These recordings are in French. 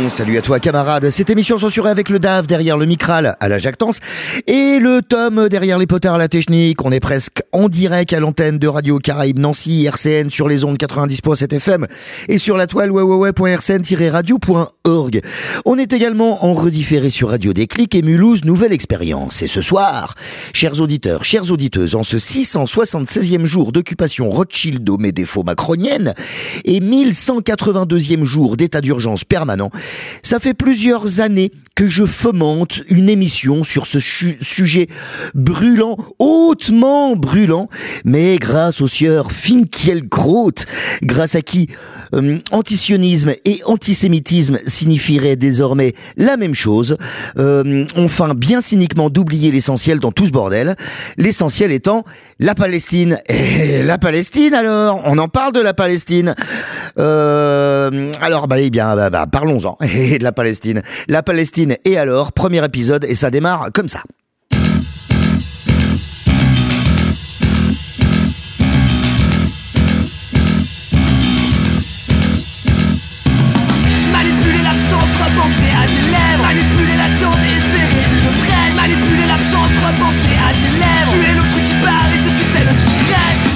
Salut à toi camarade, cette émission censurée avec le DAF derrière le Micral à la jactance et le Tom derrière les potards à la technique. On est presque en direct à l'antenne de Radio Caraïbes Nancy, RCN sur les ondes 90.7 FM et sur la toile www.rcn-radio.org. On est également en redifféré sur Radio Déclic et Mulhouse Nouvelle Expérience. Et ce soir, chers auditeurs, chères auditeuses, en ce 676e jour d'occupation Rothschildo-Médéfo-macronienne et 1182e jour d'état d'urgence permanent, ça fait plusieurs années que je fomente une émission sur ce sujet brûlant, hautement brûlant, mais grâce au sieur Finkielkraut, grâce à qui antisionisme et antisémitisme signifieraient désormais la même chose, on feint bien cyniquement d'oublier l'essentiel dans tout ce bordel, l'essentiel étant la Palestine. Et la Palestine alors, on en parle de la Palestine. Alors parlons-en de la Palestine. La Palestine et alors, premier épisode et ça démarre comme ça. Manipuler l'absence, repenser à tes lèvres. Manipuler l'attente et espérer une brèche. Manipuler l'absence, repenser à tes lèvres. Tu es l'autre qui part et je suis celle qui reste.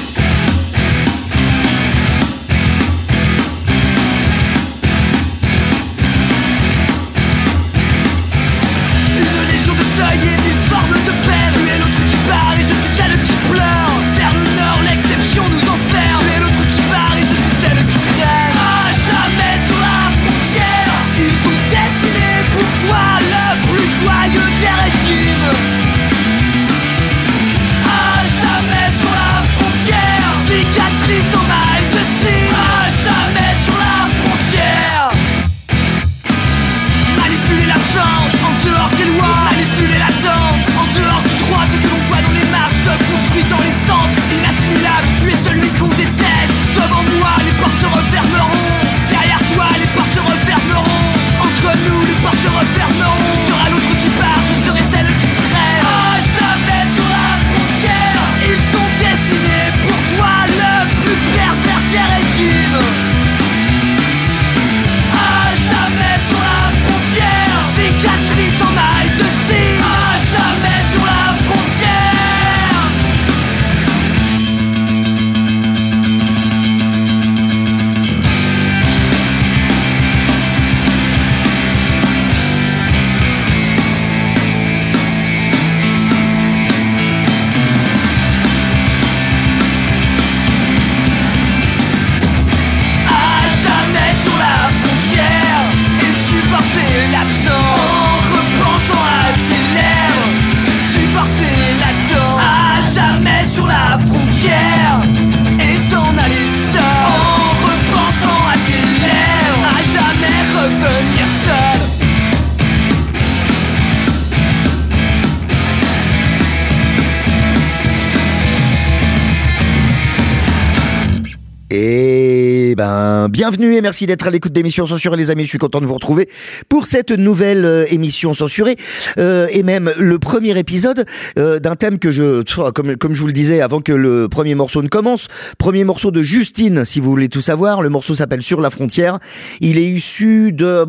Bienvenue et merci d'être à l'écoute d'émissions censurées les amis, je suis content de vous retrouver pour cette nouvelle émission censurée et même le premier épisode d'un thème que comme je vous le disais avant que le premier morceau ne commence, premier morceau de Justine si vous voulez tout savoir, le morceau s'appelle Sur la frontière, il est issu de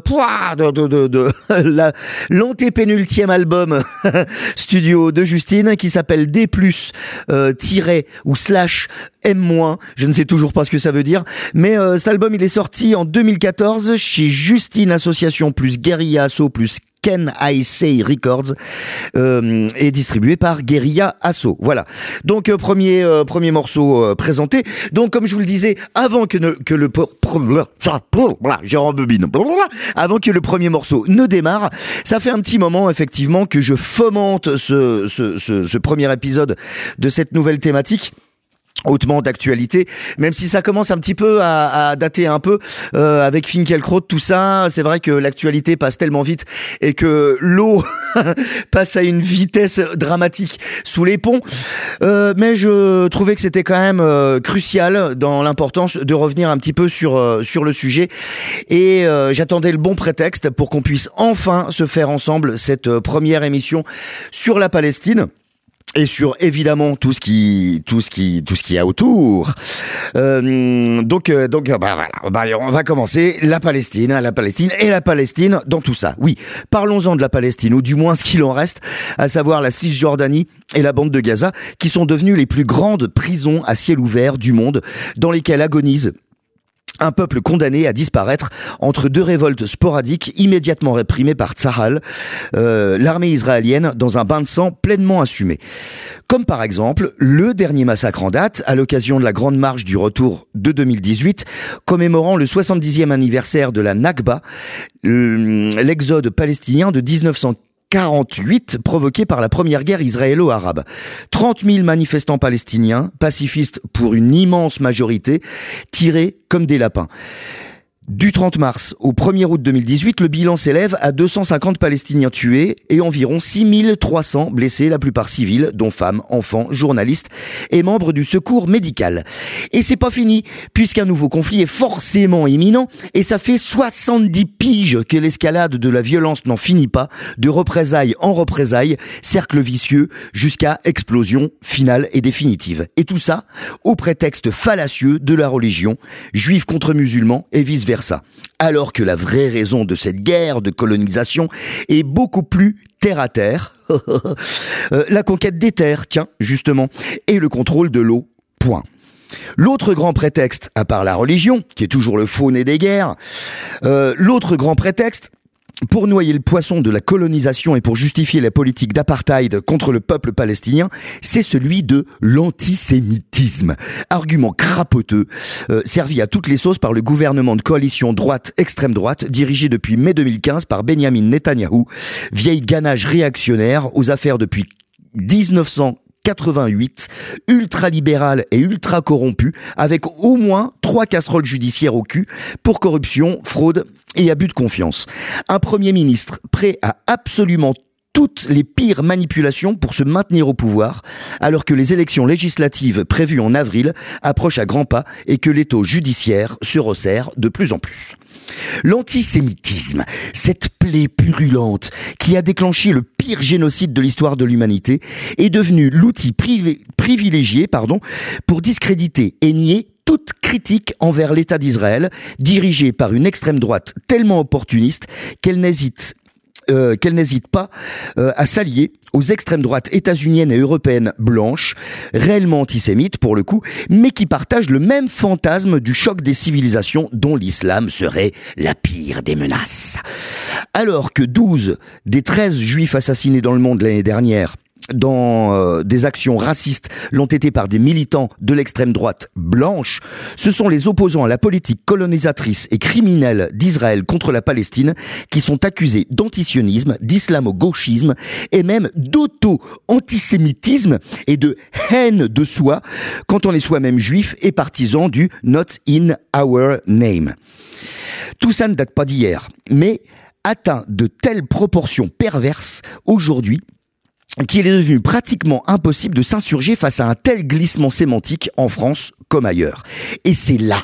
l'antépénultième album studio de Justine qui s'appelle D+, ou slash M-, je ne sais toujours pas ce que ça veut dire, mais cet album il est sorti en 2014 chez Justine Association plus Guerilla Asso plus Can I Say Records et distribué par Guerilla Asso. Voilà. Donc premier morceau présenté. Donc comme je vous le disais, avant que le premier morceau ne démarre, ça fait un petit moment effectivement que je fomente ce premier épisode de cette nouvelle thématique hautement d'actualité, même si ça commence un petit peu à dater un peu avec Finkielkraut, tout ça, c'est vrai que l'actualité passe tellement vite et que l'eau passe à une vitesse dramatique sous les ponts, mais je trouvais que c'était quand même crucial dans l'importance de revenir un petit peu sur le sujet et j'attendais le bon prétexte pour qu'on puisse enfin se faire ensemble cette première émission sur la Palestine. Et sur évidemment tout ce qui y a autour. Donc voilà, on va commencer la Palestine dans tout ça. Oui, parlons-en de la Palestine, ou du moins ce qu'il en reste, à savoir la Cisjordanie et la bande de Gaza, qui sont devenues les plus grandes prisons à ciel ouvert du monde, dans lesquelles agonise un peuple condamné à disparaître entre deux révoltes sporadiques immédiatement réprimées par Tsahal, l'armée israélienne, dans un bain de sang pleinement assumé. Comme par exemple le dernier massacre en date, à l'occasion de la Grande Marche du Retour de 2018, commémorant le 70e anniversaire de la Nakba, l'exode palestinien de 1948 provoqué par la première guerre israélo-arabe. 30 000 manifestants palestiniens, pacifistes pour une immense majorité, tirés comme des lapins. Du 30 mars au 1er août 2018, le bilan s'élève à 250 Palestiniens tués et environ 6300 blessés, la plupart civils, dont femmes, enfants, journalistes et membres du secours médical. Et c'est pas fini, puisqu'un nouveau conflit est forcément imminent, et ça fait 70 piges que l'escalade de la violence n'en finit pas, de représailles en représailles, cercle vicieux, jusqu'à explosion finale et définitive. Et tout ça au prétexte fallacieux de la religion, juifs contre musulmans et vice-versa. Alors que la vraie raison de cette guerre de colonisation est beaucoup plus terre à terre. La conquête des terres, tiens, justement, et le contrôle de l'eau, point. L'autre grand prétexte, à part la religion, qui est toujours le faux nez des guerres, l'autre grand prétexte, pour noyer le poisson de la colonisation et pour justifier la politique d'apartheid contre le peuple palestinien, c'est celui de l'antisémitisme. Argument crapoteux, servi à toutes les sauces par le gouvernement de coalition droite-extrême droite, dirigé depuis mai 2015 par Benyamin Netanyahou, vieille ganache réactionnaire aux affaires depuis 1988, ultra-libéral et ultra-corrompu, avec au moins 3 casseroles judiciaires au cul pour corruption, fraude et abus de confiance. Un Premier ministre prêt à absolument toutes les pires manipulations pour se maintenir au pouvoir, alors que les élections législatives prévues en avril approchent à grands pas et que l'étau judiciaire se resserre de plus en plus. L'antisémitisme, cette plaie purulente qui a déclenché le pire génocide de l'histoire de l'humanité, est devenu l'outil privilégié pour discréditer et nier toute critique envers l'État d'Israël, dirigé par une extrême droite tellement opportuniste qu'elle n'hésite pas à s'allier aux extrêmes droites états-uniennes et européennes blanches, réellement antisémites pour le coup, mais qui partagent le même fantasme du choc des civilisations dont l'islam serait la pire des menaces. Alors que 12 des 13 juifs assassinés dans le monde l'année dernière dans des actions racistes l'ont été par des militants de l'extrême droite blanche, ce sont les opposants à la politique colonisatrice et criminelle d'Israël contre la Palestine qui sont accusés d'antisionisme, d'islamo-gauchisme et même d'auto-antisémitisme et de haine de soi quand on est soi-même juif et partisan du « not in our name ». Tout ça ne date pas d'hier, mais atteint de telles proportions perverses aujourd'hui qu'il est devenu pratiquement impossible de s'insurger face à un tel glissement sémantique en France comme ailleurs. Et c'est là,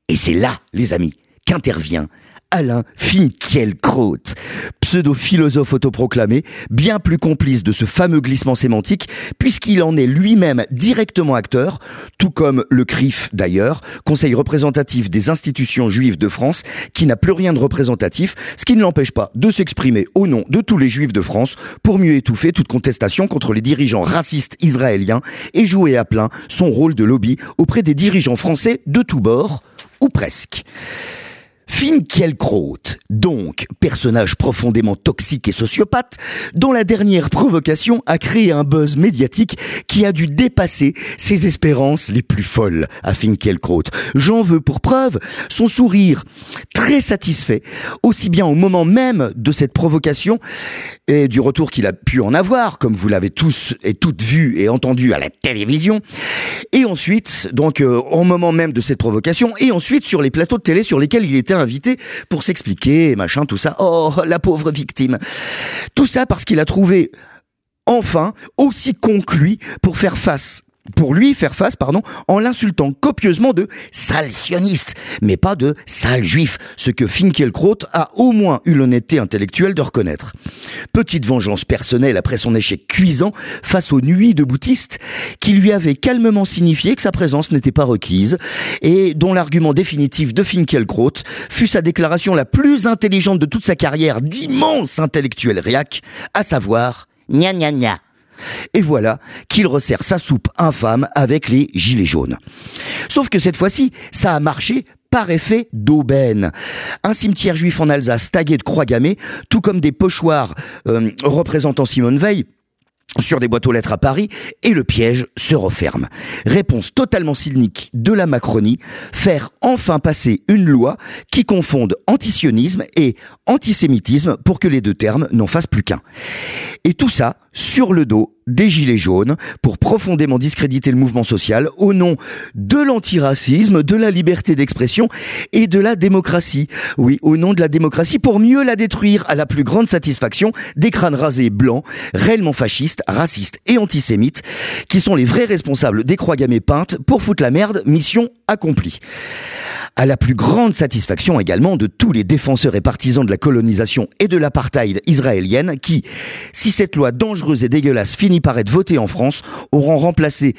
les amis, qu'intervient Alain Finkielkraut, pseudo-philosophe autoproclamé, bien plus complice de ce fameux glissement sémantique, puisqu'il en est lui-même directement acteur, tout comme le CRIF d'ailleurs, Conseil représentatif des institutions juives de France, qui n'a plus rien de représentatif, ce qui ne l'empêche pas de s'exprimer au nom de tous les juifs de France pour mieux étouffer toute contestation contre les dirigeants racistes israéliens et jouer à plein son rôle de lobby auprès des dirigeants français de tous bords, ou presque. Finkielkraut, donc, personnage profondément toxique et sociopathe, dont la dernière provocation a créé un buzz médiatique qui a dû dépasser ses espérances les plus folles à Finkielkraut. J'en veux pour preuve son sourire très satisfait, aussi bien au moment même de cette provocation et du retour qu'il a pu en avoir, comme vous l'avez tous et toutes vu et entendu à la télévision, et ensuite, donc, au moment même de cette provocation, et ensuite sur les plateaux de télé sur lesquels il était invité pour s'expliquer, machin, tout ça. Oh, la pauvre victime. Tout ça parce qu'il a trouvé, enfin, aussi con que lui pour faire face pour lui faire face, en l'insultant copieusement de sale sioniste, mais pas de sale juif, ce que Finkielkraut a au moins eu l'honnêteté intellectuelle de reconnaître. Petite vengeance personnelle après son échec cuisant face aux nuits de boutistes, qui lui avaient calmement signifié que sa présence n'était pas requise, et dont l'argument définitif de Finkielkraut fut sa déclaration la plus intelligente de toute sa carrière d'immense intellectuel réac, à savoir « gna gna gna ». Et voilà qu'il resserre sa soupe infâme avec les gilets jaunes. Sauf que cette fois-ci, ça a marché par effet d'aubaine. Un cimetière juif en Alsace tagué de croix gammées, tout comme des pochoirs représentant Simone Veil sur des boîtes aux lettres à Paris, et le piège se referme. Réponse totalement cynique de la Macronie, faire enfin passer une loi qui confonde antisionisme et antisémitisme pour que les deux termes n'en fassent plus qu'un. Et tout ça sur le dos des gilets jaunes pour profondément discréditer le mouvement social au nom de l'antiracisme, de la liberté d'expression et de la démocratie. Oui, au nom de la démocratie pour mieux la détruire à la plus grande satisfaction des crânes rasés blancs, réellement fascistes, racistes et antisémites qui sont les vrais responsables des croix gammées peintes pour foutre la merde, mission accomplie. À la plus grande satisfaction également de tous les défenseurs et partisans de la colonisation et de l'apartheid israélienne qui, si cette loi dangereuse et dégueulasse finit par être votée en France, auront remporté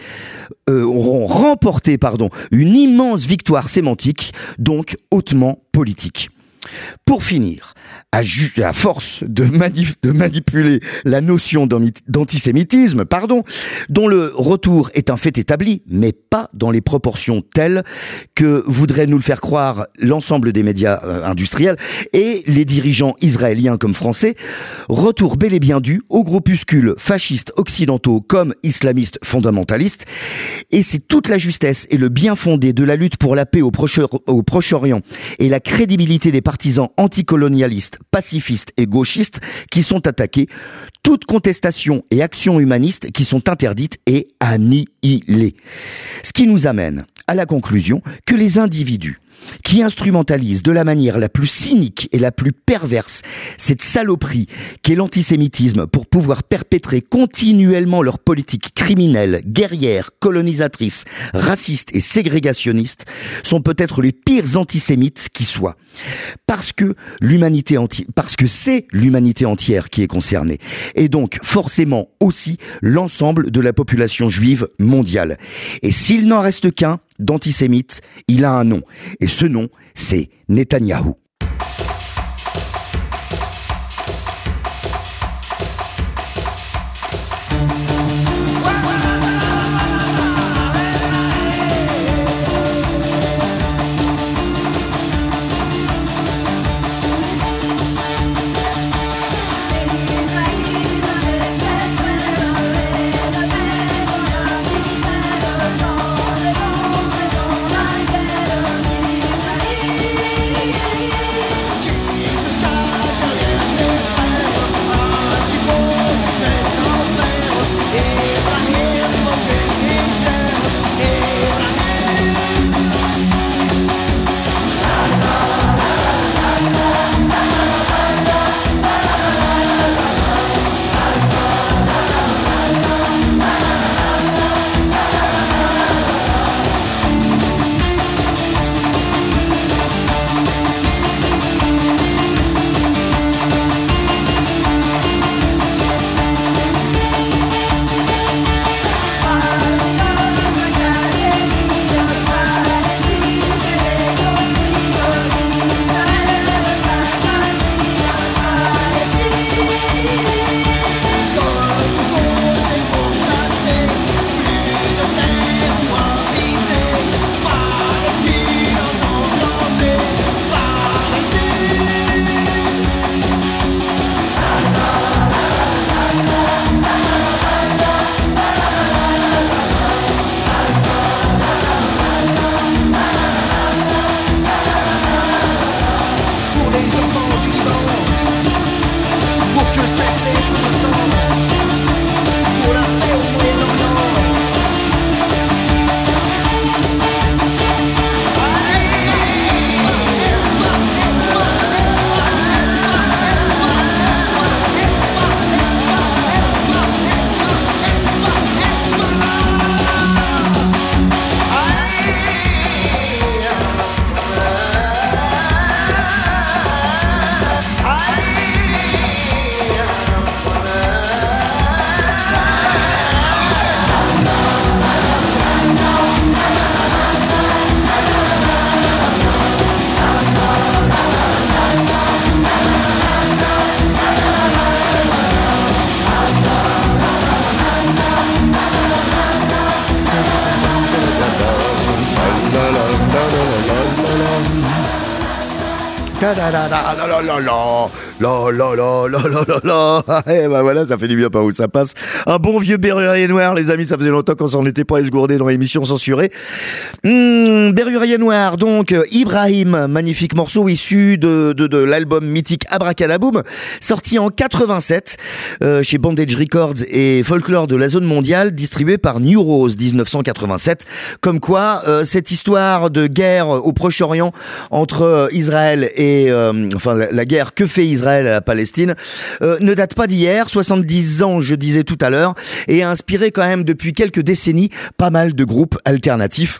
une immense victoire sémantique, donc hautement politique. Pour finir, à force de manipuler la notion d'antisémitisme, dont le retour est un fait établi, mais pas dans les proportions telles que voudraient nous le faire croire l'ensemble des médias industriels et les dirigeants israéliens comme français, retour bel et bien dû aux groupuscules fascistes occidentaux comme islamistes fondamentalistes, et c'est toute la justesse et le bien fondé de la lutte pour la paix au Proche-Orient et la crédibilité des partisans anticolonialistes, pacifistes et gauchistes qui sont attaqués, toute contestation et action humaniste qui sont interdites et annihilées. Ce qui nous amène à la conclusion que les individus qui instrumentalisent de la manière la plus cynique et la plus perverse cette saloperie qu'est l'antisémitisme pour pouvoir perpétrer continuellement leur politique criminelle, guerrière, colonisatrice, raciste et ségrégationniste sont peut-être les pires antisémites qui soient. Parce que c'est l'humanité entière qui est concernée. Et donc, forcément aussi, l'ensemble de la population juive mondiale. Et s'il n'en reste qu'un d'antisémite, il a un nom. Et ce nom, c'est Netanyahou. Et ben voilà, ça fait du bien par où ça passe. Un bon vieux Berrurier Noir, les amis, ça faisait longtemps qu'on s'en était pas esgourdé dans l'émission censurée. Berrurier Noir, donc Ibrahim, magnifique morceau issu de l'album mythique Abracadaboum, sorti en 87 chez Bandage Records et Folklore de la zone mondiale, distribué par New Rose 1987. Comme quoi, cette histoire de guerre au Proche-Orient entre Israël et la guerre que fait Israël à la Palestine ne date pas d'hier, 70 ans je disais tout à l'heure, et a inspiré quand même depuis quelques décennies pas mal de groupes alternatifs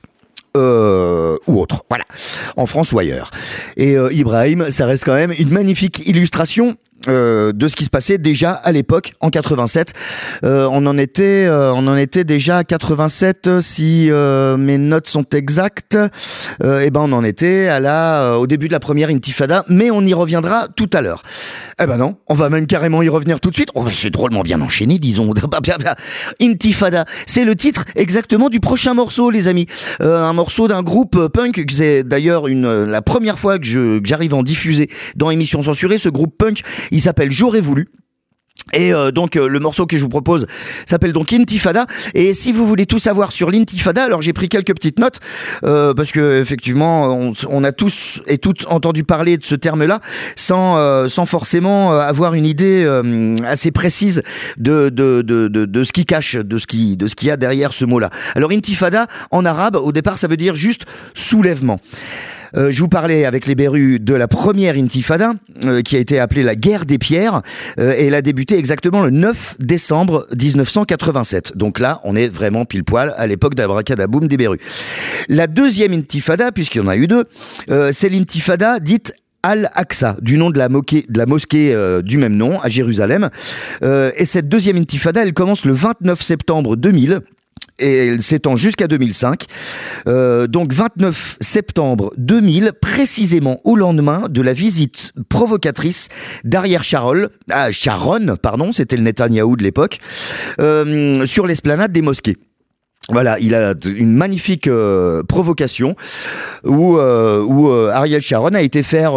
ou autres, voilà, en France ou ailleurs. Et Ibrahim, ça reste quand même une magnifique illustration de ce qui se passait déjà à l'époque en 87. On en était déjà à 87 si mes notes sont exactes. Et ben on en était au début de la première intifada, mais on y reviendra tout à l'heure. Eh ben non, on va même carrément y revenir tout de suite. Oh, c'est drôlement bien enchaîné, disons. Intifada, c'est le titre exactement du prochain morceau, les amis. Un morceau d'un groupe punk, c'est d'ailleurs la première fois que j'arrive à en diffuser dans émission censurée. Ce groupe punk, il s'appelle J'aurais voulu. Et donc le morceau que je vous propose s'appelle donc Intifada. Et si vous voulez tout savoir sur l'Intifada, alors j'ai pris quelques petites notes parce que effectivement on a tous et toutes entendu parler de ce terme-là sans forcément avoir une idée assez précise de ce qui cache, de ce qu'il y a derrière ce mot-là. Alors Intifada en arabe au départ ça veut dire juste soulèvement. Je vous parlais avec les Berus de la première intifada qui a été appelée la guerre des pierres et elle a débuté exactement le 9 décembre 1987. Donc là, on est vraiment pile poil à l'époque d'Abracadaboum des Berus. La deuxième intifada, puisqu'il y en a eu deux, c'est l'intifada dite Al-Aqsa, du nom de la mosquée du même nom à Jérusalem. Et cette deuxième intifada, elle commence le 29 septembre 2000. Et elle s'étend jusqu'à 2005. Donc 29 septembre 2000, précisément au lendemain de la visite provocatrice d'Ariel Sharon, c'était le Netanyahou de l'époque, sur l'esplanade des mosquées. Voilà, il a une magnifique provocation où Ariel Sharon a été faire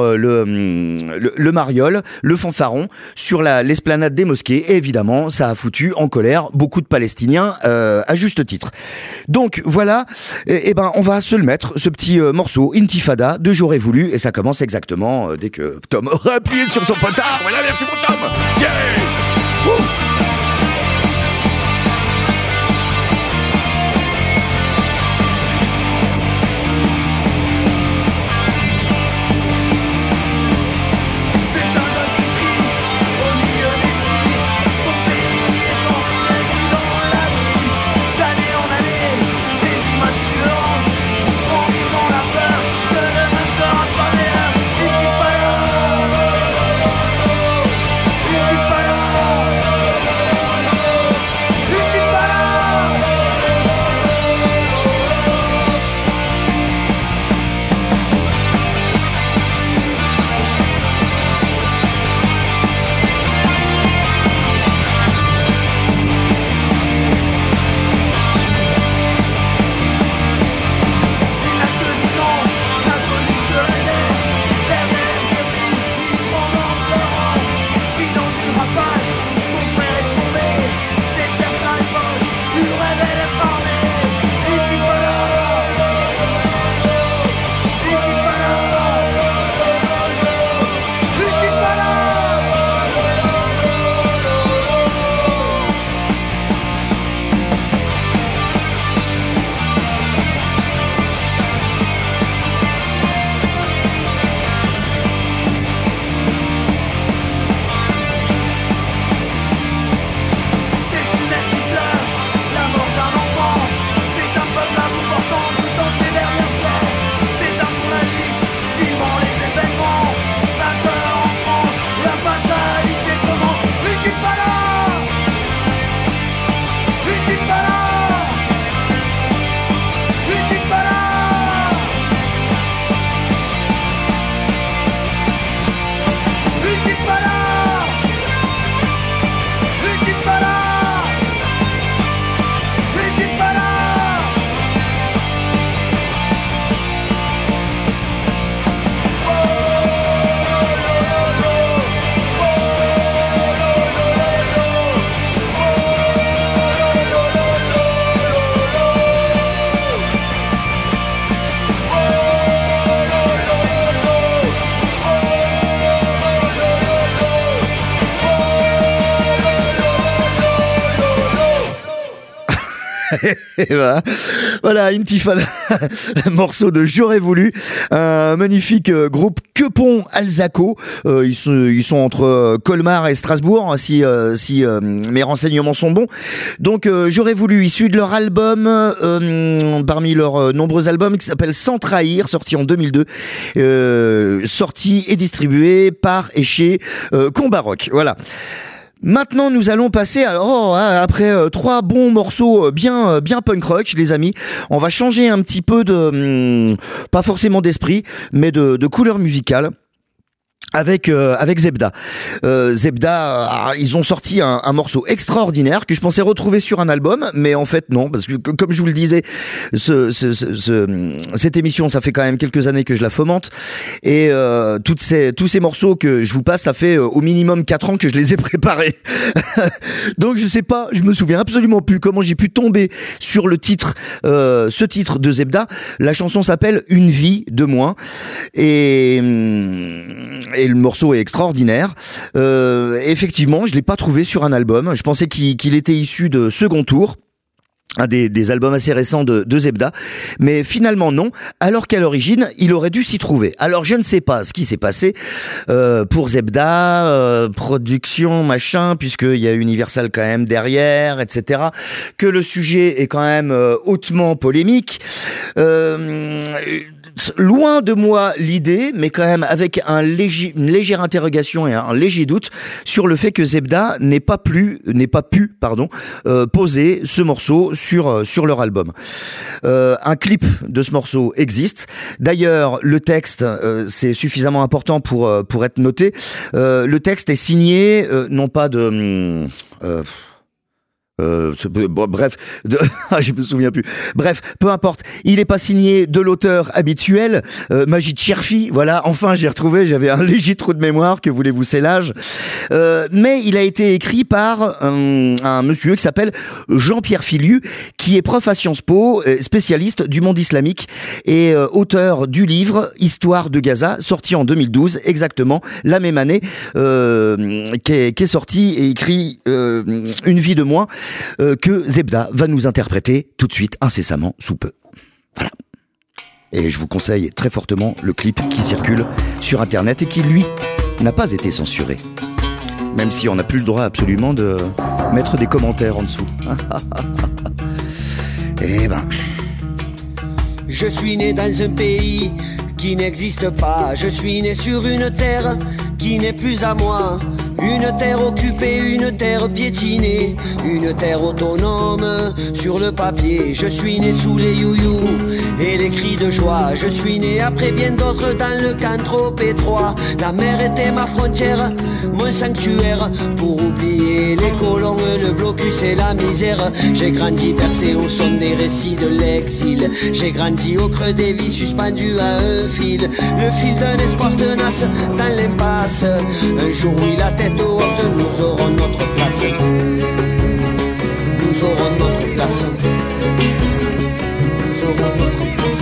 le mariole, le fanfaron sur l'esplanade des mosquées et évidemment ça a foutu en colère beaucoup de Palestiniens à juste titre. Donc voilà, et ben on va se le mettre ce petit morceau Intifada de J'aurais voulu et ça commence exactement dès que Tom aura appuyé sur son potard. Voilà, merci mon Tom. Yeah. Woo. Intifada. Et voilà, Intifada, morceau de J'aurais voulu, un magnifique groupe Quepont-Alzaco. Ils sont entre Colmar et Strasbourg, si mes renseignements sont bons. Donc J'aurais voulu, issu de leur album, parmi leurs nombreux albums, qui s'appelle Sans trahir, sorti en 2002, sorti et distribué par et chez Combarock. Voilà. Maintenant, nous allons passer, après 3 bons morceaux bien punk rock, les amis, on va changer un petit peu pas forcément d'esprit, mais de couleur musicale. Avec Zebda. Zebda, ils ont sorti un morceau extraordinaire que je pensais retrouver sur un album, mais en fait non, parce que comme je vous le disais, cette émission, ça fait quand même quelques années que je la fomente, et tous ces morceaux que je vous passe, ça fait au minimum 4 ans que je les ai préparés. Donc je sais pas, je me souviens absolument plus comment j'ai pu tomber sur le titre, ce titre de Zebda. La chanson s'appelle Une vie de moins, et le morceau est extraordinaire. Effectivement, je l'ai pas trouvé sur un album. Je pensais qu'il était issu de Second Tour, un des albums assez récents de Zebda, mais finalement non, alors qu'à l'origine il aurait dû s'y trouver. Alors je ne sais pas ce qui s'est passé pour Zebda, production machin, puisqu'il y a Universal quand même derrière, etc., que le sujet est quand même hautement polémique. Loin de moi l'idée, mais quand même avec une légère interrogation et un léger doute sur le fait que Zebda n'ait pas pu poser ce morceau sur leur album. Un clip de ce morceau existe. D'ailleurs, le texte, c'est suffisamment important pour être noté. Le texte est signé, non pas de... bref, je me souviens plus. Bref, peu importe. Il n'est pas signé de l'auteur habituel, Majid Cherfi. Voilà, enfin j'ai retrouvé. J'avais un léger trou de mémoire. Que voulez-vous, c'est l'âge. Mais il a été écrit par un monsieur qui s'appelle Jean-Pierre Filiu, qui est prof à Sciences Po, spécialiste du monde islamique et auteur du livre Histoire de Gaza, sorti en 2012, exactement la même année, qui est sorti et écrit Une vie de moins. Que Zebda va nous interpréter tout de suite, incessamment, sous peu. Voilà. Et je vous conseille très fortement le clip qui circule sur Internet et qui, lui, n'a pas été censuré. Même si on n'a plus le droit absolument de mettre des commentaires en dessous. Eh ben... Je suis né dans un pays qui n'existe pas. Je suis né sur une terre qui n'est plus à moi. Une terre occupée, une terre piétinée, une terre autonome sur le papier. Je suis né sous les you-you et les cris de joie. Je suis né après bien d'autres dans le camp trop étroit. La mer était ma frontière, mon sanctuaire, pour oublier les colons, le blocus et la misère. J'ai grandi bercé au son des récits de l'exil. J'ai grandi au creux des vies suspendu à un fil. Le fil d'un espoir tenace dans l'impasse. Un jour oui la tête haute, nous aurons notre place. Nous aurons notre place. Nous aurons notre place.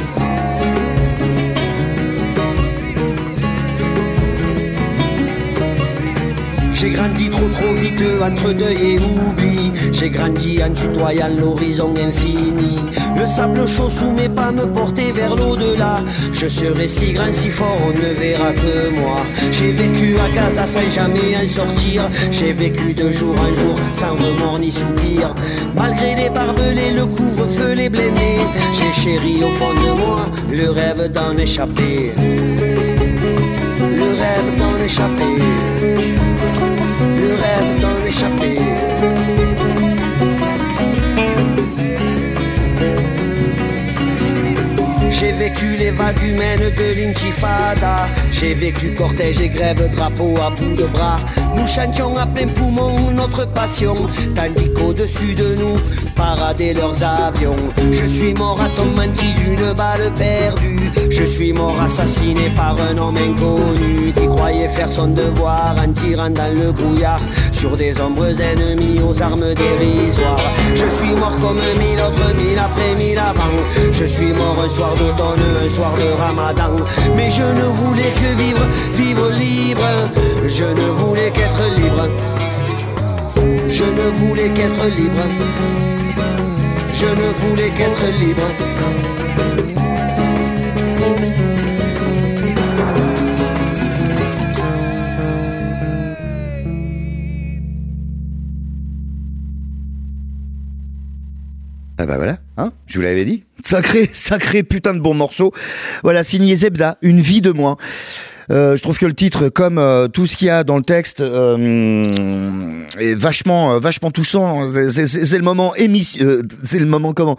J'ai grandi trop vite entre deuil et oubli. J'ai grandi en tutoyant l'horizon infini. Le sable chaud sous mes pas me portait vers l'au-delà. Je serai si grand, si fort, on ne verra que moi. J'ai vécu à Gaza sans jamais en sortir. J'ai vécu de jour en jour sans remords ni soupir. Malgré les barbelés, le couvre-feu, les blêmés, j'ai chéri au fond de moi le rêve d'en échapper. Le rêve d'en échapper. Le rêve d'en échapper. J'ai vécu les vagues humaines de l'intifada. J'ai vécu cortège et grève, drapeau à bout de bras. Nous chantions à plein poumon notre passion, tandis qu'au-dessus de nous paradaient leurs avions. Je suis mort à ton menti d'une balle perdue. Je suis mort assassiné par un homme inconnu qui croyait faire son devoir en tirant dans le brouillard sur des ombres ennemies aux armes dérisoires. Je suis mort comme 1000 autres, 1000 après 1000 avant. Je suis mort un soir d'automne, un soir de Ramadan. Mais je ne voulais que vivre, vivre libre. Je ne voulais qu'être libre. Je ne voulais qu'être libre. Je je ne voulais qu'être libre. Ah bah voilà, hein, je vous l'avais dit. Sacré putain de bon morceau. Voilà, signé Zebda, Une vie de moins. Je trouve que le titre, comme tout ce qu'il y a dans le texte, est vachement touchant. C'est le moment c'est le moment comment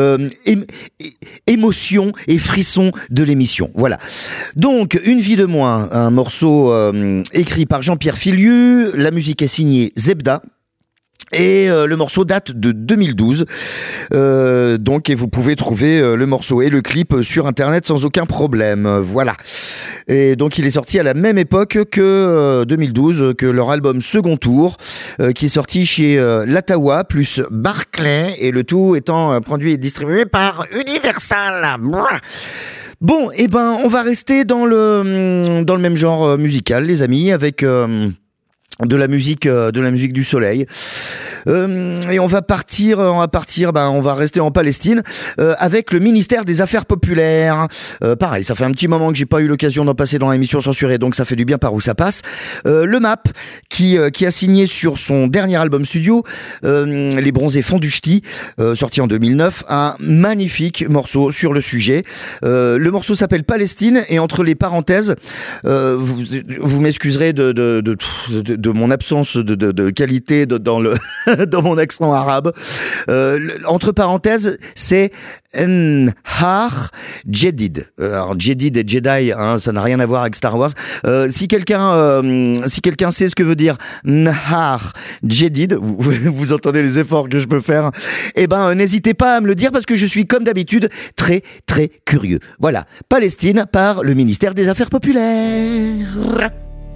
émotion et frisson de l'émission. Voilà. Donc, Une vie de moins, un morceau écrit par Jean-Pierre Filiu. La musique est signée Zebda. Et le morceau date de 2012, donc et vous pouvez trouver le morceau et le clip sur internet sans aucun problème. Voilà. Et donc il est sorti à la même époque que 2012, que leur album Second Tour, qui est sorti chez Latawa plus Barclay, et le tout étant produit et distribué par Universal. Bon, et ben on va rester dans le même genre musical, les amis, avec de la musique du soleil. Et on va rester en Palestine avec le ministère des Affaires populaires. Pareil, ça fait un petit moment que j'ai pas eu l'occasion d'en passer dans l'émission censurée, donc ça fait du bien par où ça passe. Le MAP qui a signé sur son dernier album studio, Les Bronzés font du ch'ti, sorti en 2009, un magnifique morceau sur le sujet. Le morceau s'appelle Palestine, et entre les parenthèses, vous m'excuserez de mon absence de qualité dans mon accent arabe. Entre parenthèses, c'est Nhar Jedid. Alors Jedid et Jedi, hein, ça n'a rien à voir avec Star Wars. Si quelqu'un sait ce que veut dire Nhar Jedid, vous entendez les efforts que je peux faire. Eh ben, n'hésitez pas à me le dire, parce que je suis comme d'habitude très très curieux. Voilà, Palestine par le ministère des Affaires populaires.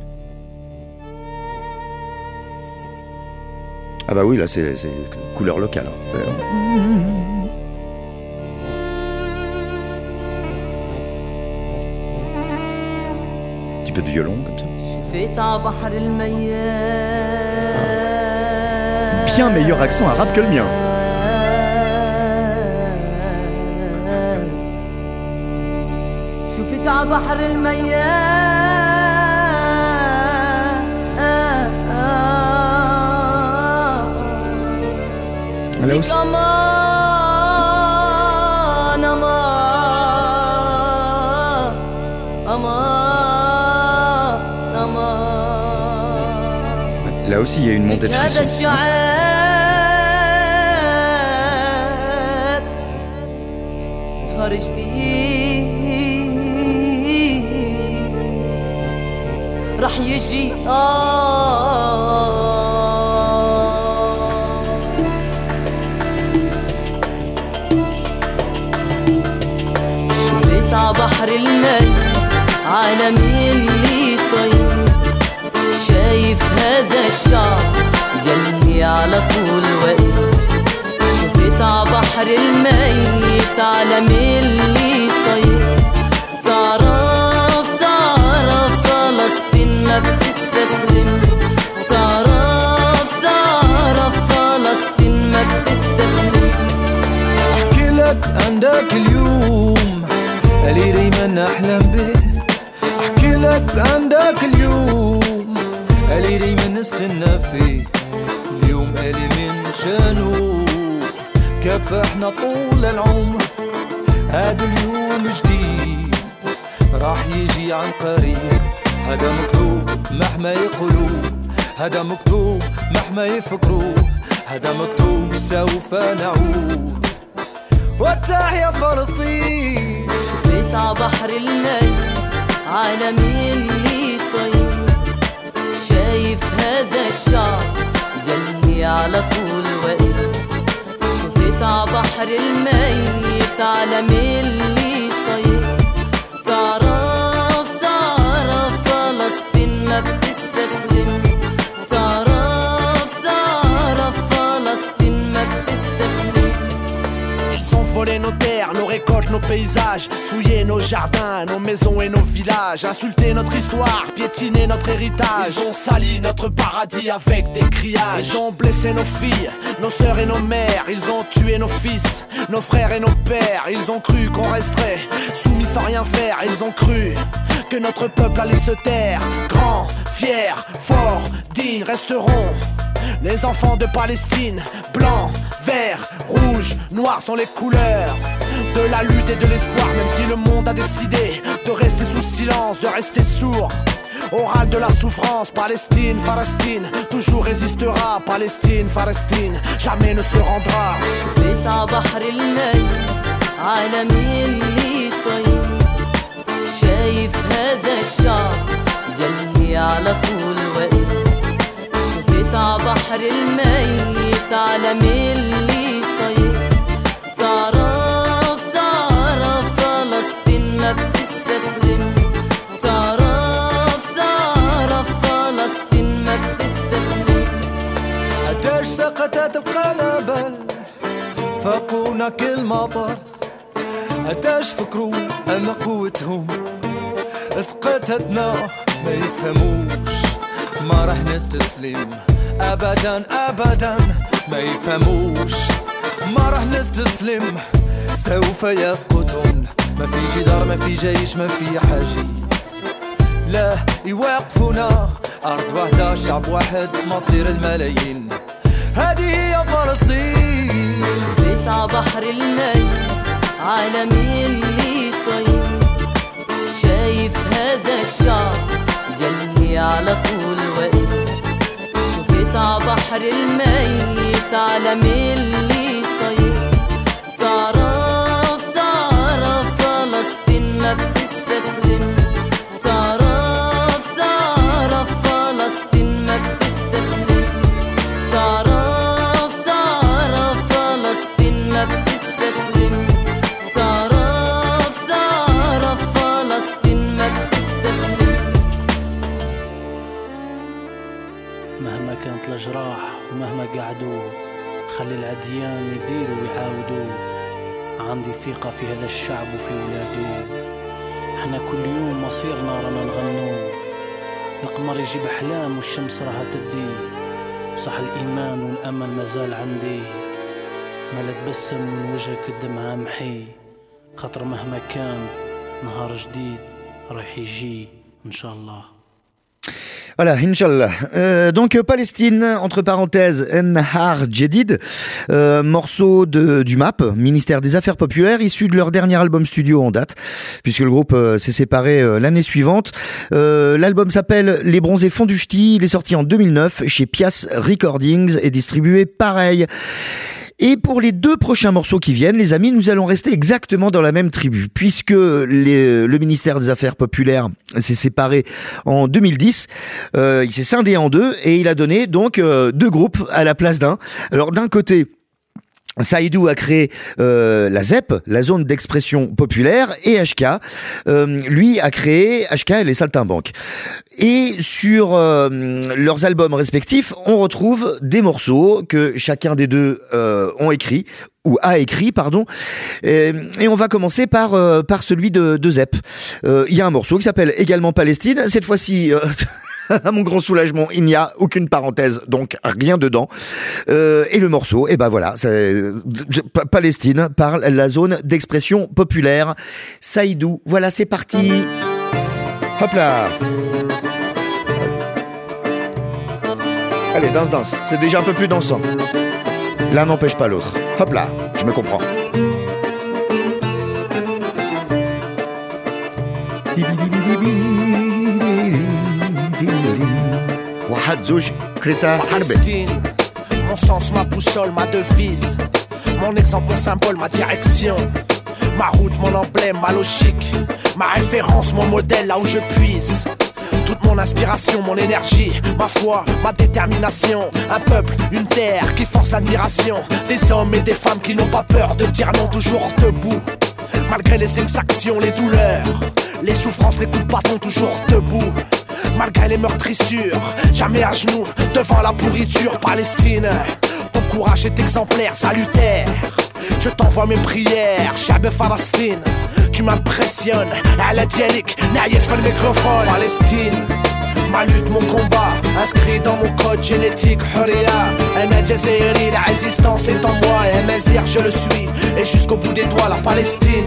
Ah bah oui, là c'est couleur locale. Un petit peu de violon comme ça. Bien meilleur accent arabe que le mien. Là aussi. Là aussi, il y a une montée de frisson. بحر الماء عالمي اللي طيب شايف هذا الشعب جلني على طول وقت شفت عبحر الميت عالمي اللي طيب تعرف فلسطين ما بتستسلم تعرف فلسطين ما بتستسلم احكي لك عندك اليوم اللي دايما احلم به احكي لك عندك اليوم اللي دايما نستنى فيه اليوم اللي من شانه كافحنا طول العمر هذا اليوم جديد راح يجي عن قريب هذا مكتوب مهما يقولوا هذا مكتوب مهما يفكروا هذا مكتوب سوف نعود وتحيا فلسطين شفت عبحر الماء عالمي اللي طيب شايف هذا الشعب جلني على طول وقت شفت عبحر الميت عالمي اللي طيب تعرف فلسطين ما بتستسلم تعرف فلسطين ما بتستسلم Voler nos terres, nos récoltes, nos paysages, souiller nos jardins, nos maisons et nos villages, insulté notre histoire, piétiné notre héritage. Ils ont sali notre paradis avec des criages. Ils ont blessé nos filles, nos sœurs et nos mères. Ils ont tué nos fils, nos frères et nos pères. Ils ont cru qu'on resterait soumis sans rien faire. Ils ont cru que notre peuple allait se taire. Grands, fiers, forts, dignes resteront les enfants de Palestine. Blanc, vert, rouge, noir sont les couleurs de la lutte et de l'espoir. Même si le monde a décidé de rester sous silence, de rester sourd au râle de la souffrance. Palestine, Palestine, toujours résistera. Palestine, Palestine, jamais ne se rendra. شفت ع بحر المي عالمي اللي طيب شايف هذا الشعب جلي على طول واقف شفت ع بحر الميت عالمي اللي طيب تعرف فلسطين ما بتستسلم تعرف فلسطين ما بتستسلم قديش سقطت القنابل فاقونا كل مطر قديش فكروا أن قوتهم اسقطتنا ما يفهموش ما رح نستسلم أبدا أبدا ما يفهموش ما رح نستسلم سوف يسقطون ما في جدار ما في جيش ما في حاجز لا يوقفونا أرض واحدة شعب واحد مصير الملايين هذه هي فلسطين شفت ع بحر المي عالمي اللي طيب شايف هذا الشعب جلي على طول واقف شفت ع بحر الميت عالمي اللي طيب تعرف فلسطين ما بتستسلم تعرف فلسطين ما بتستسلم تعرف فلسطين ما بتستسلم تعرف فلسطين ما بتستسلم مهما كانت الأجراح ومهما قعدوا خلي العديان يديروا ويعاودوا عندي ثقة في هذا الشعب وفي ولاده احنا كل يوم مصيرنا رانا نغنو القمر يجيب أحلام والشمس راها تدي صح الإيمان والأمل مازال عندي ما لا تبسم من وجهك الدمعة محي خاطر مهما كان نهار جديد راح يجي إن شاء الله. Voilà, Inch'Allah. Donc Palestine, entre parenthèses, Nahar Jedid, morceau du MAP, ministère des Affaires Populaires, issu de leur dernier album studio en date, puisque le groupe s'est séparé l'année suivante. L'album s'appelle Les Bronzés Font du Ch'ti, il est sorti en 2009 chez Pias Recordings et distribué pareil. Et pour les 2 prochains morceaux qui viennent, les amis, nous allons rester exactement dans la même tribu, puisque le ministère des Affaires Populaires s'est séparé en 2010. Il s'est scindé en 2 et il a donné donc 2 groupes à la place d'un. Alors d'un côté, Saïdou a créé la ZEP, la zone d'expression populaire, et HK, lui a créé HK et les Saltimbanques. Et sur leurs albums respectifs, on retrouve des morceaux que chacun des deux a écrit, et on va commencer par celui de ZEP. Il y a un morceau qui s'appelle également Palestine, cette fois-ci... À mon grand soulagement, il n'y a aucune parenthèse, donc rien dedans. Et le morceau, et ben voilà, Palestine par la zone d'expression populaire. Saïdou, voilà, c'est parti. Hop là. Allez, danse. C'est déjà un peu plus dansant. L'un n'empêche pas l'autre. Hop là, je me comprends. Palestine, mon sens, ma boussole, ma devise, mon exemple, mon symbole, ma direction, ma route, mon emblème, ma logique, ma référence, mon modèle, là où je puise. Toute mon inspiration, mon énergie, ma foi, ma détermination. Un peuple, une terre qui force l'admiration. Des hommes et des femmes qui n'ont pas peur de dire non, toujours debout. Malgré les exactions, les douleurs, les souffrances, les coups de bâton, toujours debout. Malgré les meurtrissures, jamais à genoux devant la pourriture. Palestine, Ton courage est exemplaire, salutaire. Je t'envoie mes prières, Chab Palestine. Tu m'impressionnes, à la dialecte, Naïet fait le microphone. Palestine, ma lutte, mon combat, inscrit dans mon code génétique, Huria. Un Jazairi, la résistance est en moi. Et un Mazir, je le suis, et jusqu'au bout des doigts, la Palestine.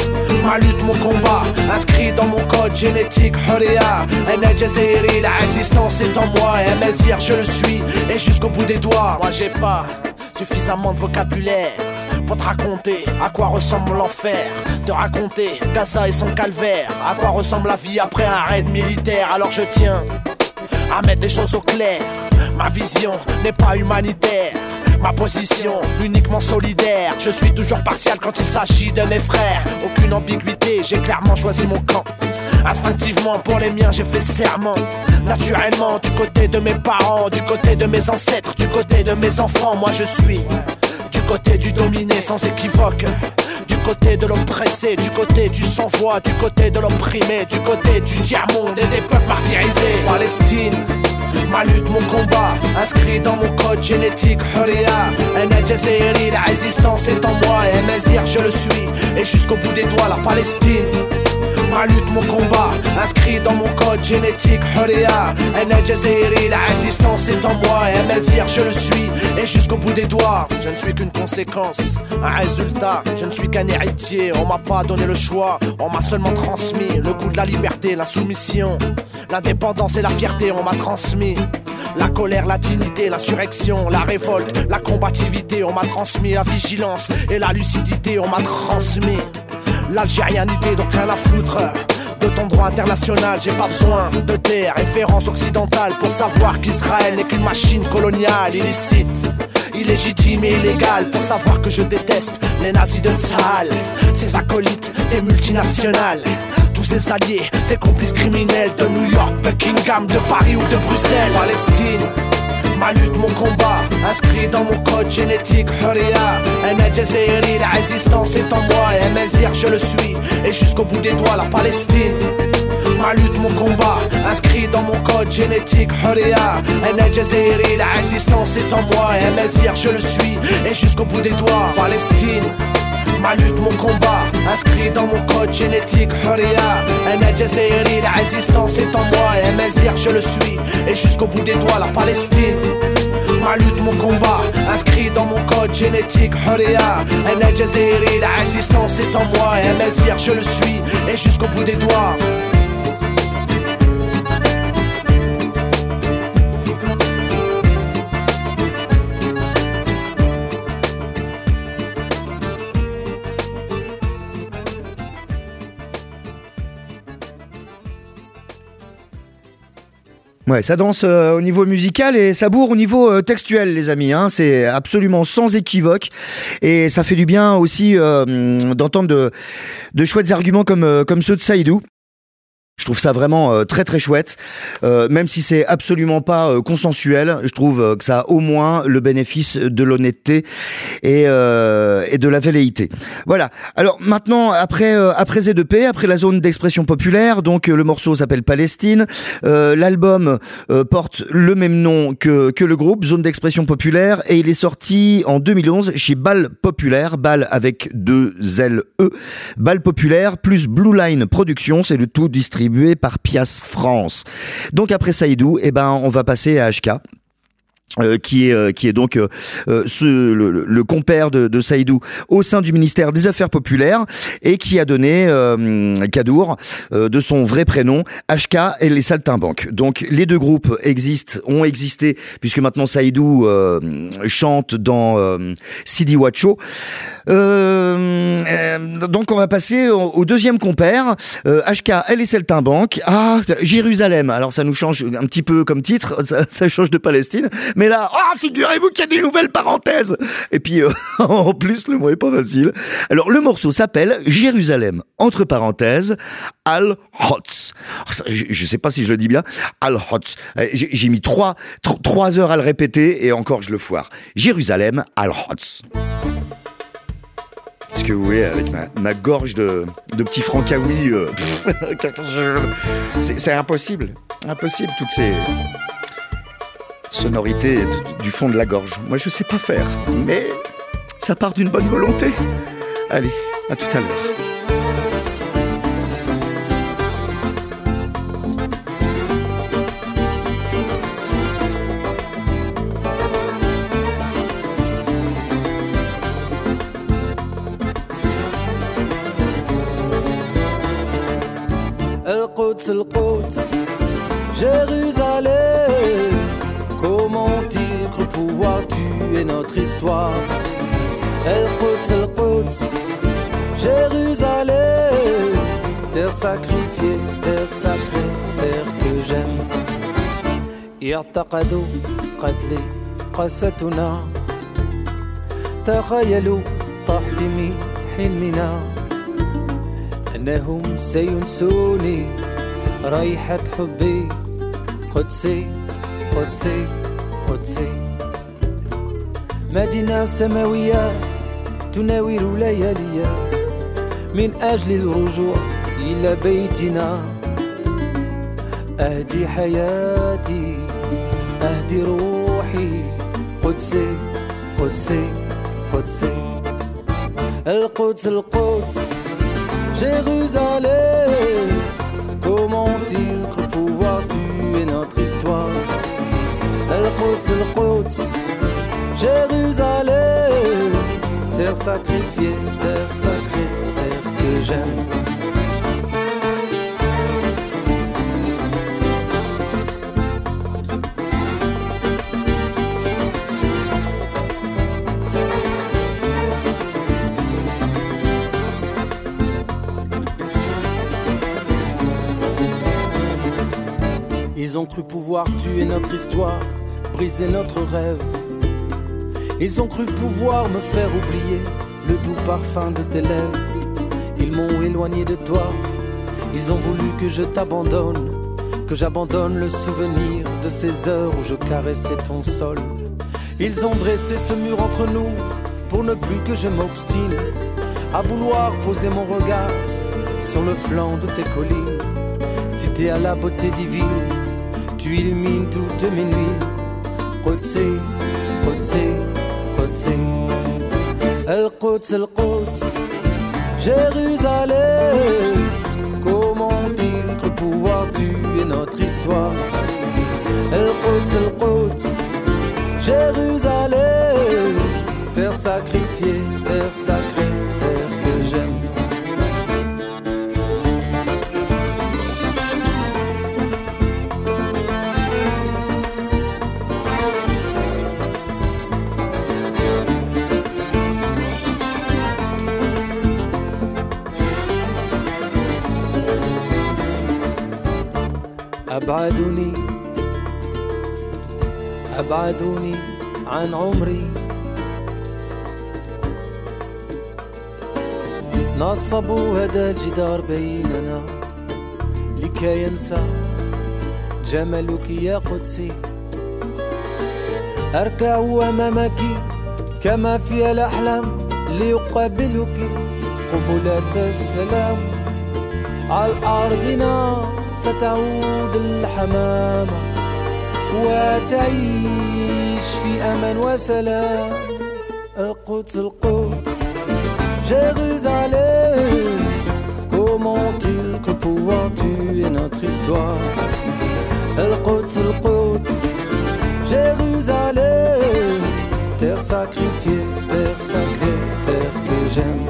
Ma lutte, mon combat, inscrit dans mon code génétique, Huria. Un Jazairi, la résistance est en moi. Et un Mazir, je le suis, et jusqu'au bout des doigts. Moi j'ai pas suffisamment de vocabulaire pour te raconter à quoi ressemble l'enfer. Te raconter Gaza et son calvaire. À quoi ressemble la vie après un raid militaire. Alors je tiens à mettre les choses au clair. Ma vision n'est pas humanitaire, ma position uniquement solidaire. Je suis toujours partial quand il s'agit de mes frères. Aucune ambiguïté, j'ai clairement choisi mon camp. Instinctivement pour les miens j'ai fait serment. Naturellement du côté de mes parents, du côté de mes ancêtres, du côté de mes enfants. Moi je suis du côté du dominé sans équivoque, du côté de l'oppressé, du côté du sans-voix, du côté de l'opprimé, du côté du tiers-monde et des peuples martyrisés. Palestine, ma lutte, mon combat, inscrit dans mon code génétique, Huria. Un Jazairi, la résistance est en moi. Et un Mazir, je le suis, et jusqu'au bout des doigts, la Palestine. Ma lutte, mon combat, inscrit dans mon code génétique, Huria. Un Jazairi, la résistance est en moi. Et un Mazir, je le suis, et jusqu'au bout des doigts. Je ne suis qu'une conséquence, un résultat. Je ne suis qu'un héritier, on m'a pas donné le choix. On m'a seulement transmis le goût de la liberté, la soumission, l'indépendance et la fierté. On m'a transmis la colère, la dignité, l'insurrection, la révolte, la combativité. On m'a transmis la vigilance et la lucidité. On m'a transmis l'algérianité, donc rien à foutre de ton droit international. J'ai pas besoin de tes références occidentales pour savoir qu'Israël n'est qu'une machine coloniale illicite, illégitime et illégale. Pour savoir que je déteste les nazis de Tsahal, ses acolytes et multinationales, tous ses alliés, ses complices criminels de New York, Buckingham, de Paris ou de Bruxelles. Palestine, ma lutte, mon combat, inscrit dans mon code génétique, Huria. Un Jazairi, la résistance est en moi. Et un Mazir, je le suis, et jusqu'au bout des doigts, la Palestine. Ma lutte, mon combat, inscrit dans mon code génétique, Huria. Un Jazairi, la résistance est en moi. Et un Mazir, je le suis, et jusqu'au bout des doigts, Palestine. Ma lutte, mon combat, inscrit dans mon code génétique, Huria. Un Jazairi, la résistance est en moi. Et un Mazir, je le suis, et jusqu'au bout des doigts, la Palestine. Ma lutte, mon combat, inscrit dans mon code génétique, Huria. Un Jazairi, la résistance est en moi. Et un Mazir, je le suis, et jusqu'au bout des doigts. Ouais, ça danse au niveau musical et ça bourre au niveau textuel, les amis. Hein. C'est absolument sans équivoque et ça fait du bien aussi d'entendre de chouettes arguments comme ceux de Saïdou. Je trouve ça vraiment très très chouette, même si c'est absolument pas consensuel. Je trouve que ça a au moins le bénéfice de l'honnêteté et de la velléité. Voilà. Alors maintenant, après Z2P, après la zone d'expression populaire, donc le morceau s'appelle Palestine. L'album porte le même nom que le groupe, Zone d'expression populaire, et il est sorti en 2011 chez Bal Populaire, Bal avec 2 L E, Bal Populaire plus Blue Line Productions, c'est le tout distribué par Pias France. Donc après Saïdou, on va passer à HK. Qui est donc le compère de Saïdou au sein du ministère des Affaires populaires et qui a donné Kadour de son vrai prénom HK et les Saltimbanques. Donc les deux groupes ont existé puisque maintenant Saïdou chante dans Sidi Wacho. Donc on va passer au deuxième compère, HK et les Saltimbanques à Jérusalem. Alors ça nous change un petit peu comme titre, ça change de Palestine. Mais là, figurez-vous qu'il y a des nouvelles parenthèses. Et puis, en plus, le mot est pas facile. Alors, le morceau s'appelle Jérusalem, entre parenthèses, Al-Hotz. Je sais pas si je le dis bien. Al-Hotz. J'ai mis 3 heures à le répéter et encore je le foire. Jérusalem, Al-Hotz. Est-ce que vous voulez, avec ma gorge de petit francaoui, c'est impossible. Impossible, toutes ces Sonorité du fond de la gorge. Moi, je sais pas faire, mais ça part d'une bonne volonté. Allez, à tout à l'heure. Al-Quds, Jérusalem, comment ont-ils cru pouvoir tuer notre histoire? Al-Quds, Jérusalem, terre sacrifiée, terre sacrée, terre que j'aime. يعتقدوا قتلي قستنا تخيلوا تحطيم حلمنا أنهم سينسوني ريحة حبي قدسي قدسي قدسي مدينة سماوية تناور لياليا من أجل الرجوع إلى بيتنا أهدي حياتي أهدي روحي قدسي قدسي قدسي القدس القدس Jérusalem, comment ont-ils cru pouvoir tuer notre histoire? Al-Quds, Jérusalem, terre sacrifiée, terre sacrée, terre que j'aime. Ils ont cru pouvoir tuer notre histoire, briser notre rêve. Ils ont cru pouvoir me faire oublier le doux parfum de tes lèvres. Ils m'ont éloigné de toi. Ils ont voulu que je t'abandonne, que j'abandonne le souvenir de ces heures où je caressais ton sol. Ils ont dressé ce mur entre nous pour ne plus que je m'obstine à vouloir poser mon regard sur le flanc de tes collines. Cité à la beauté divine, tu illumines toutes mes nuits. Qudsi, Qudsi, Qudsi. Al-Quds, Al-Quds, Jérusalem, comment ont-ils cru pouvoir tuer notre histoire? Al-Quds, Al-Quds, Jérusalem, terre sacrifiée, terre sacrée, terre que j'aime. أبعدوني أبعدوني عن عمري نصبوا هذا الجدار بيننا لكي ينسى جمالك يا قدسي أركع أمامك كما في الأحلام ليقابلك قبلة السلام على أرضنا ستعود الحمامة وتعيش في أمان وسلام القدس القدس Jérusalem, comment ont-ils cru pouvoir tuer notre histoire? Al-Quds, Al-Quds, Jérusalem, terre sacrifiée, terre sacrée, terre que j'aime.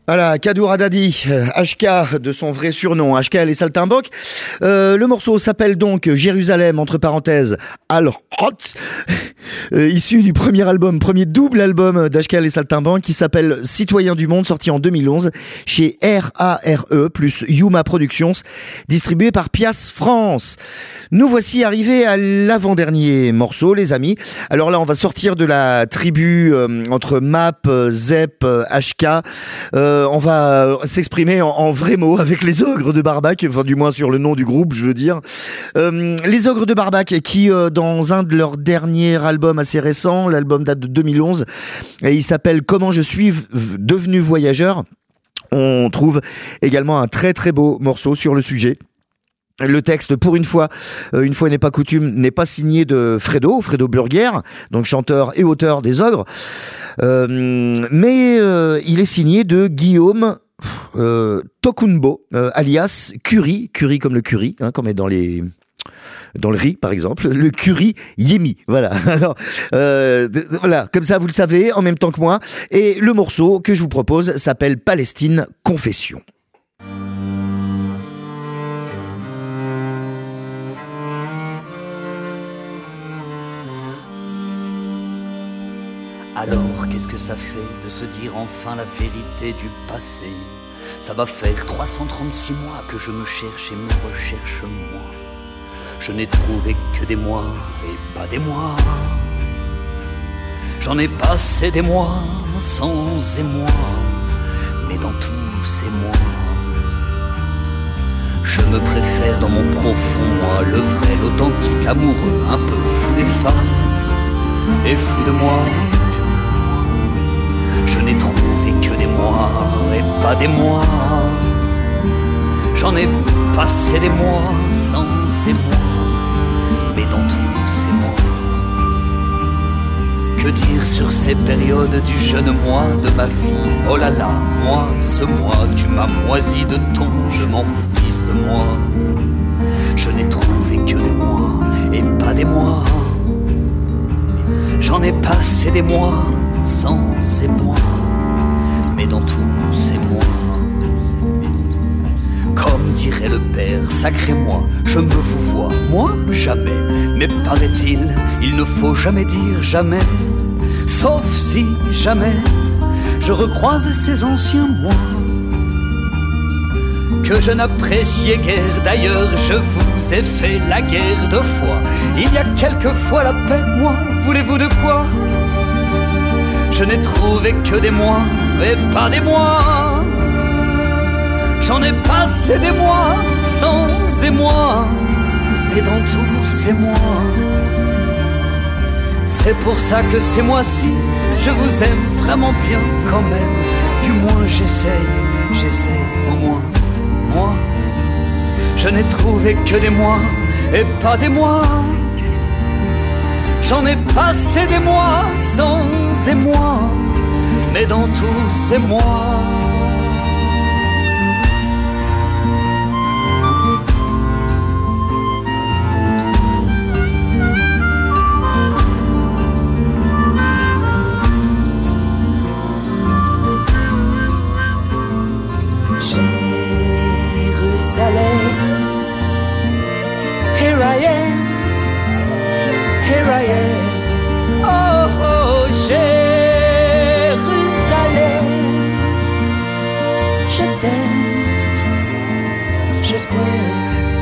Voilà, Kadour Haddadi, HK de son vrai surnom, HK les Saltimbanques. Le morceau s'appelle donc Jérusalem, entre parenthèses, Al-Hot, issu du premier double album d'HK les Saltimbanques qui s'appelle Citoyen du Monde, sorti en 2011 chez RARE plus Yuma Productions, distribué par Pias France. Nous voici arrivés à l'avant-dernier morceau, les amis. Alors là, on va sortir de la tribu entre Map, Zep, HK. On va s'exprimer en vrais mots avec les Ogres de Barbac, enfin du moins sur le nom du groupe, je veux dire. Les Ogres de Barbac qui, dans un de leurs derniers albums assez récents, l'album date de 2011, et il s'appelle Comment je suis devenu voyageur, on trouve également un très très beau morceau sur le sujet. Le texte, pour une fois n'est pas coutume, n'est pas signé de Fredo Burguer, donc chanteur et auteur des Ogres, mais il est signé de Guillaume Tokunbo, alias Curry comme le curry, hein, comme est dans le riz par exemple, le curry Yemi. Voilà. Alors voilà, comme ça vous le savez en même temps que moi. Et le morceau que je vous propose s'appelle Palestine Confession. Alors, qu'est-ce que ça fait de se dire enfin la vérité du passé? Ça va faire 336 mois que je me cherche et me recherche moi. Je n'ai trouvé que des mois et pas des mois. J'en ai passé des mois sans émoi, mais dans tous ces mois, je me préfère dans mon profond moi, le vrai, l'authentique amoureux, un peu fou des femmes et fou de moi. Je n'ai trouvé que des mois et pas des mois. J'en ai passé des mois sans émoi, mais dans tous ces mois. Que dire sur ces périodes du jeune moi de ma vie? Oh là là, moi, ce mois, tu m'as moisi de ton, je m'en foutisse de moi. Je n'ai trouvé que des mois et pas des mois. J'en ai passé des mois sans émoi, mais dans tous ces mois. Comme dirait le père, sacré moi, je me vous vois, moi jamais. Mais paraît-il, il ne faut jamais dire jamais, sauf si jamais je recroise ces anciens mois que je n'appréciais guère. D'ailleurs, je vous ai fait la guerre 2 fois. Il y a quelquefois la paix, moi, voulez-vous de quoi? Je n'ai trouvé que des mois et pas des mois. J'en ai passé des mois sans émoi, mais dans tous ces mois. C'est pour ça que ces mois-ci, je vous aime vraiment bien quand même. Du moins j'essaye au moins. Moi, je n'ai trouvé que des mois et pas des mois. J'en ai passé des mois sans émoi, mais dans tous ces mois. Jérusalem, here I am. Here I am, oh, oh, Jérusalem, je t'aime, je t'aime.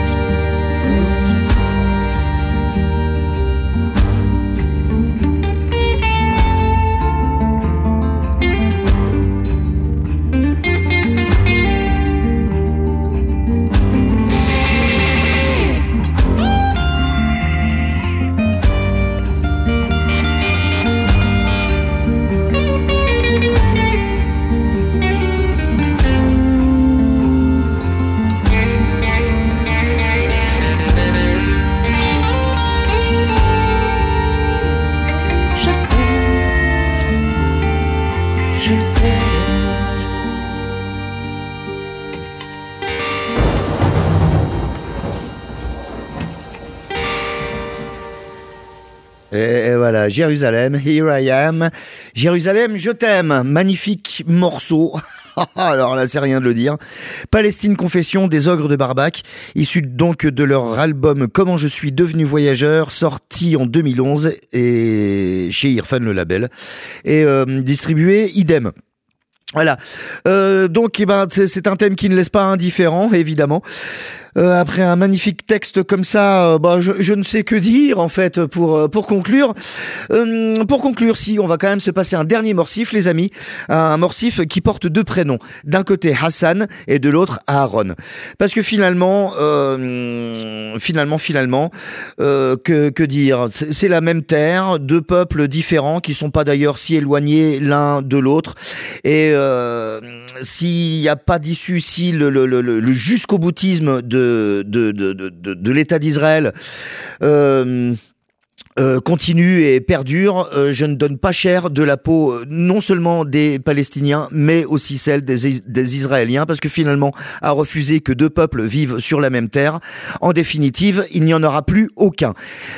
Et voilà, Jérusalem, here I am. Jérusalem, je t'aime. Magnifique morceau. Alors là, c'est rien de le dire. Palestine Confession des Ogres de Barbac, issu donc de leur album Comment je suis devenu voyageur, sorti en 2011 et chez Irfan le label, et distribué idem. Voilà. Donc, c'est un thème qui ne laisse pas indifférent, évidemment. Après un magnifique texte comme ça, je ne sais que dire en fait pour conclure. Pour conclure, si on va quand même se passer un dernier morcif, les amis, un morcif qui porte deux prénoms. D'un côté Hassan et de l'autre Aaron. Parce que finalement, que dire, c'est la même terre, deux peuples différents qui sont pas d'ailleurs si éloignés l'un de l'autre. Et s'il n'y a pas d'issue, si le jusqu'au boutisme de l'État d'Israël continue et perdure, je ne donne pas cher de la peau non seulement des Palestiniens mais aussi celle des Israéliens, parce que finalement, à refuser que deux peuples vivent sur la même terre, en définitive, il n'y en aura plus aucun.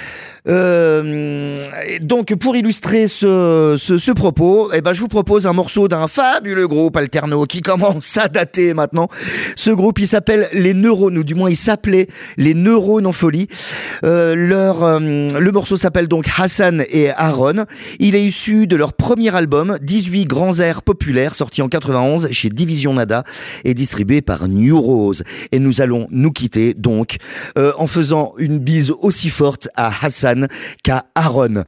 Donc pour illustrer ce propos, je vous propose un morceau d'un fabuleux groupe alterno qui commence à dater maintenant. Ce groupe, il s'appelle les Neurones, ou du moins il s'appelait les Neurones en folie. Le morceau s'appelle donc Hassan et Aaron. Il est issu de leur premier album 18 grands airs populaires, sorti en 91 chez Division Nada et distribué par New Rose. Et nous allons nous quitter donc en faisant une bise aussi forte à Hassan qu'à Aaron.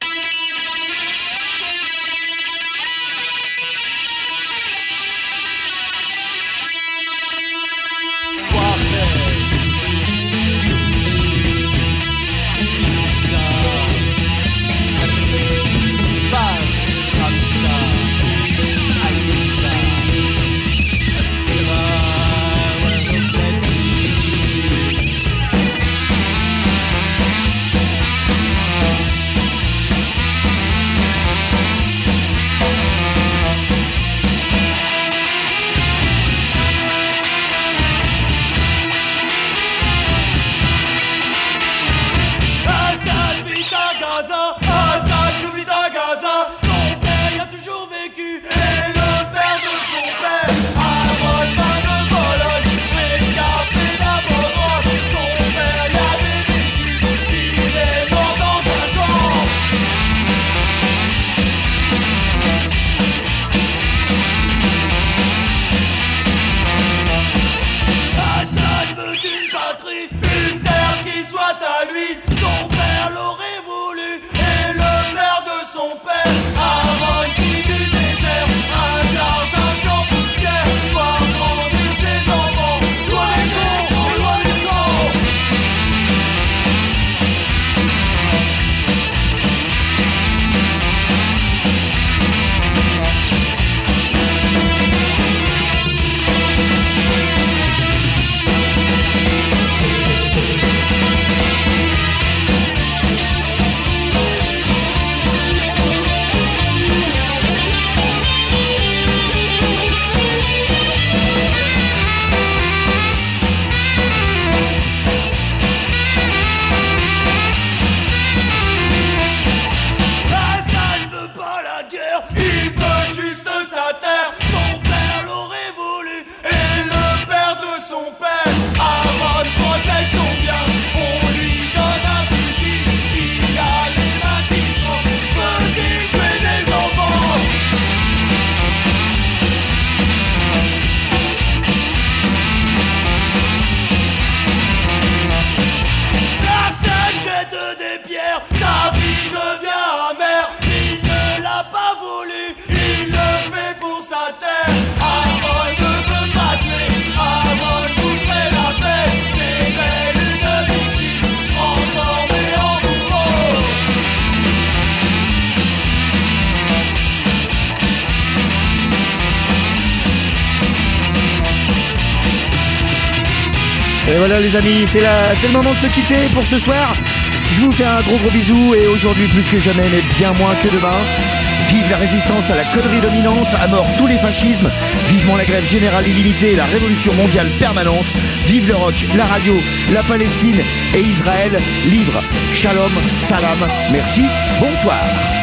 Et voilà les amis, c'est le moment de se quitter pour ce soir. Je vous fais un gros bisou et aujourd'hui plus que jamais, mais bien moins que demain. Vive la résistance à la connerie dominante, à mort tous les fascismes, vivement la grève générale illimitée et la révolution mondiale permanente, vive le rock, la radio, la Palestine et Israël libre. Shalom, salam, merci, bonsoir.